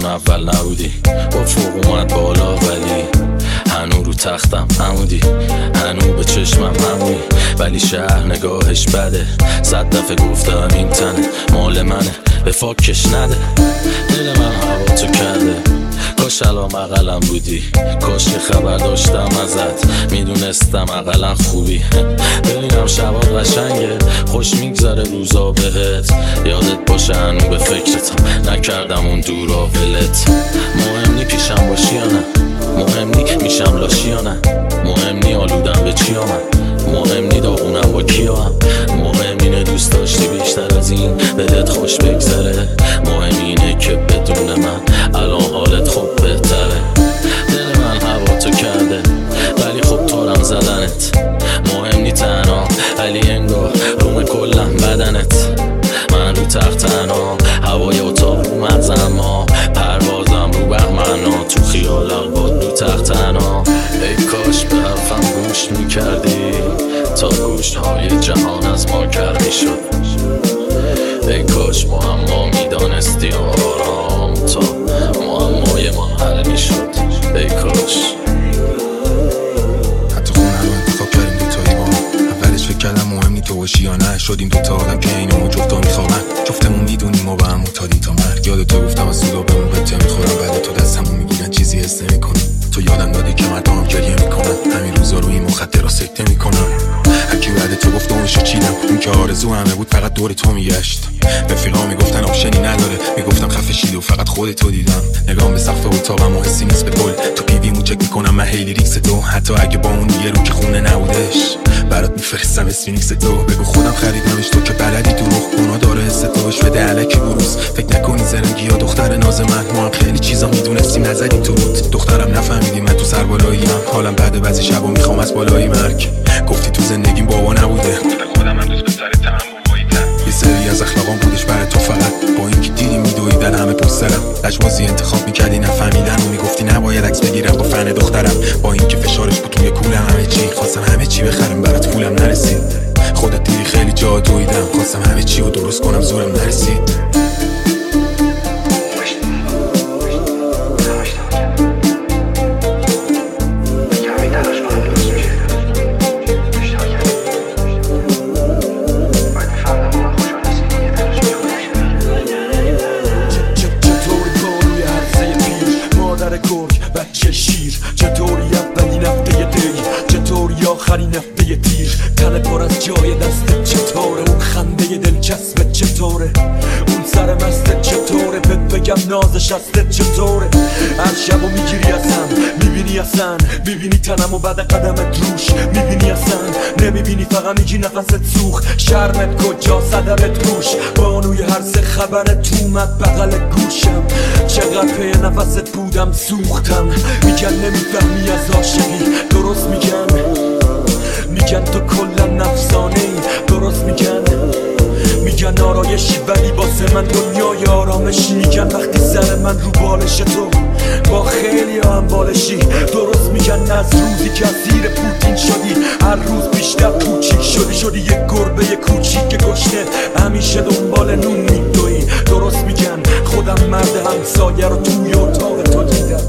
اول نبودی، با فوق اومد بالا ولی هنو رو تختم عمودی، هنو به چشمم همونی، ولی شهر نگاهش بده. 100 دفعه گفتم این تنه مال منه، به فاکش نده. دل من هوا تو کرده، کاش الان اقلم بودی، کاش که خبر داشتم ازت، میدونستم اقلا خوبی. ببینم شبات قشنگه، خوش میگذره روزا بهت، یادت باشه هنو به فکرتم، نکردم اون دورا ولت. مهم نی پیشم باشی یا نه، مهم نی میشم لاشی یا نه، مهم نی آلودم به چی آمد، مهم نی داغونم با کیا هم، مهم اینه دوست داشتی بیشتر از این بهت خوش بگذره، مهم اینه که بدون من الان حالت خوب بهتره. دل من هوا تو کرده ولی خب تارم زدنت، مهم نی تنها ولی انگار روم کلم بدنت. من رو تخت تنها، هوای اتاق رو مغزم ها، پروازم رو بهمنا، تو خیالم باد رو تخت تنها. ای کاش به حرفم گوش میکردی تا گوشهای جهان از ما کردی شد. ای کاش معما میدانستی آرام تا معمای ما حل میشد. ای کاش حتی خونه رو انتخاب کردیم دوتایی با هم، اولش فکر کردم مهم نی تو باشی یا نه، شدیم دوتا آدم که اینو جفتا میخوابن، جفتمون میدونیم ما با هم متادی تا مرگ. یادتو گفتم از سودا بهمون بته میخورم، بعد تو دستمون میگیرن چیزی حس نمیکنم. تو یادم دادی که مردم گریه میکنن، همین روزا روی مخدر را سکته میکنم. هرکی بعد تو گفت اونشو چیدم، اون که آرزو همه بود فقط دور تو میگشت. رفیقا میگفتن آپشنی نداره، میگفتم خفه شید و فقط خودتو دیدم. نگام به سقف اتاقم و حسی نیست به کل، تو پیویمو چک میکنم من هیلی ریکس تو، حتی اگه با اون یه رو که خونه نبودش برات میفرستم اسفینکس تو. بگو خودم خریدمش تو که بلدی دروغ اونا داره حس توش بده الکی بروز. فکر نکنی زرنگی یا دختر ناز من، ما هم خیلی چیزا میدونستیم نزدیم تو رود. دخترم نفهمیدی من تو سربالاییم، حالم بعد بعضی شبا میخوام از بالای مرگ. گفتی تو زندگیم بابا نبوده، خودم هم دوست به سر تمام باباییتم. یه سری از اخلاقام بودش برای تو فقط، با اینکه دیدی میدویدن همه پوسترم. لجبازی انتخاب میکردی نفهمیدن و میگفتی نباید عکس بگیرم با فن دخترم، با اینکه فشارش بود توی کولم همه چی، خواستم همه چی بخرم برات پولم نرسید. خودت دیدی خیلی جا دویدم، خواستم همه چی رو درست کنم زورم نرسید. چطوری اولی نفته دی، چطوری آخری نفته تیر، تن پر از جای دستت چطوره، اون خنده دلچسبت چطوره، اون سر مستت چطوره، بهت بگم نازش هستت چطوره. هر شبو میگیری اصلا، میبینی اصلا، میبینی تنم و بعد قدمت روش، میبینی اصلا، نمیبینی فقط میگی نفست سوخت. شرمت کجا صدرت گوش، بانوی هر سه خبرت اومد بغل گوشم، چقدر پی نفست بودم سوختم. میگن نمیفهمی از عاشقی، درست میگن تو کلا نفسانه ای، درست میگن آرایشی ولی باسه من دنیای آرامشی. میگن وقتی سر من رو بالش تو با خیلی هم بالشی، درست میگن از روزی که اسیر پوتین شدی هر روز بیشتر کوچیک شدی یک گربه کوچیک گشنه همیشه دنبال نون میدوی. درست میگن خودم مرد همسایه رو توی اتاق تو دیدم،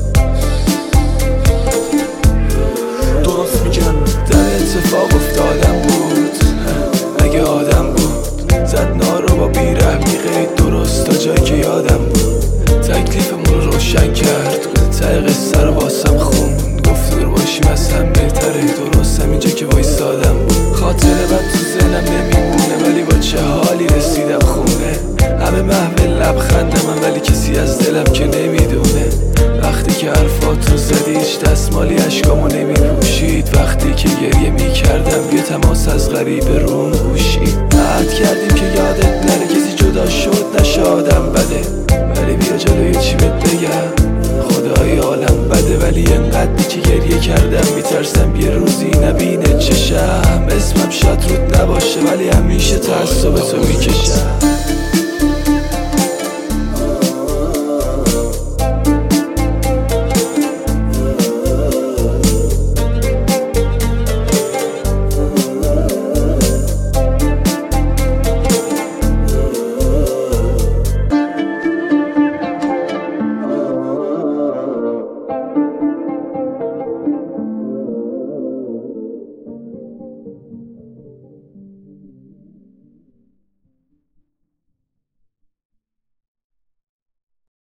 درست میگن در اتفاق افتادم بود، اگه آدم بود زد نارو با بیرحمی قید درست تا جایی که یادم بود. تکلیفمون رو روشن کرد، ته قصه رو واسم خوند، گفت دور باشیم از هم بهتره، درست همینجا که وایسادم بود. خاطره بد تو ذهنم نمیمونه ولی با چه حالی رسیدم خونه، همه محو لبخند من ولی کسی از دلم که نمیدونه. وقتی که حرفاتو زدی هیچ دستمالی اشکامو نمیپوشید، وقتی که گریه میکردم یه تماس از غریبه روم گوشید. عهد کردیم که یادت نره کسی جدا شد نشه آدم بده، ولی بیا جلوی چی بهت بگم خدای عالم بده. ولی انقدری که گریه کردم میترسم یه روزی نبینه چشم، اسمم شاید رود نباشه ولی همیشه تعصب تو میکشم.